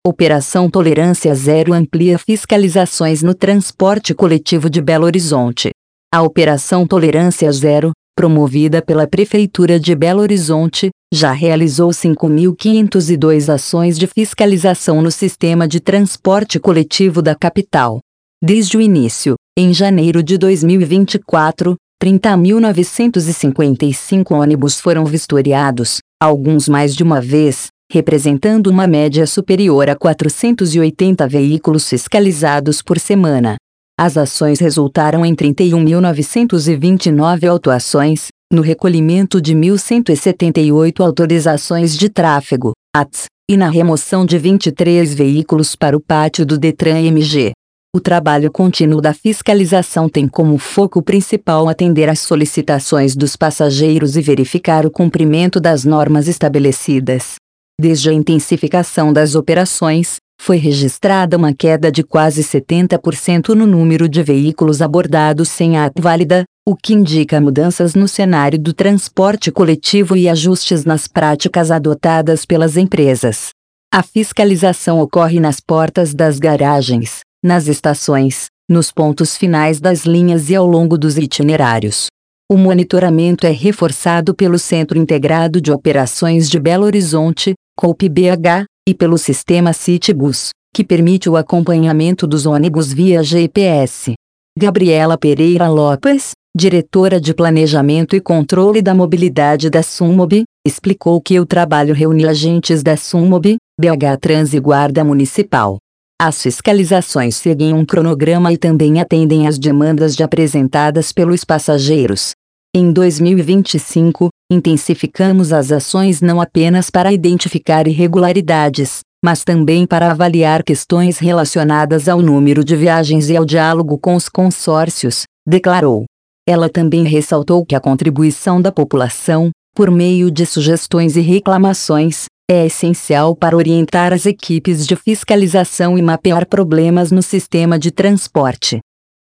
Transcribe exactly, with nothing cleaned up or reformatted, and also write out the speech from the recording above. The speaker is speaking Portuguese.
Operação Tolerância Zero amplia fiscalizações no transporte coletivo de Belo Horizonte. A Operação Tolerância Zero, promovida pela Prefeitura de Belo Horizonte, já realizou cinco mil quinhentas e duas ações de fiscalização no sistema de transporte coletivo da capital. Desde o início, em janeiro de dois mil e vinte e quatro, trinta mil novecentos e cinquenta e cinco ônibus foram vistoriados, alguns mais de uma vez, representando uma média superior a quatrocentos e oitenta veículos fiscalizados por semana. As ações resultaram em trinta e um mil novecentos e vinte e nove autuações, no recolhimento de mil cento e setenta e oito autorizações de tráfego, A Ts, e na remoção de vinte e três veículos para o pátio do Detran M G. O trabalho contínuo da fiscalização tem como foco principal atender às solicitações dos passageiros e verificar o cumprimento das normas estabelecidas. Desde a intensificação das operações, foi registrada uma queda de quase setenta por cento no número de veículos abordados sem a ata válida, o que indica mudanças no cenário do transporte coletivo e ajustes nas práticas adotadas pelas empresas. A fiscalização ocorre nas portas das garagens, nas estações, nos pontos finais das linhas e ao longo dos itinerários. O monitoramento é reforçado pelo Centro Integrado de Operações de Belo Horizonte, COUP-B H, e pelo sistema Citibus, que permite o acompanhamento dos ônibus via G P S. Gabriela Pereira Lopes, diretora de Planejamento e Controle da Mobilidade da SUMOB, explicou que o trabalho reúne agentes da SUMOB, B H Trans e Guarda Municipal. As fiscalizações seguem um cronograma e também atendem às demandas de apresentadas pelos passageiros. Em dois mil e vinte e cinco, intensificamos as ações não apenas para identificar irregularidades, mas também para avaliar questões relacionadas ao número de viagens e ao diálogo com os consórcios, declarou. Ela também ressaltou que a contribuição da população, por meio de sugestões e reclamações, é essencial para orientar as equipes de fiscalização e mapear problemas no sistema de transporte.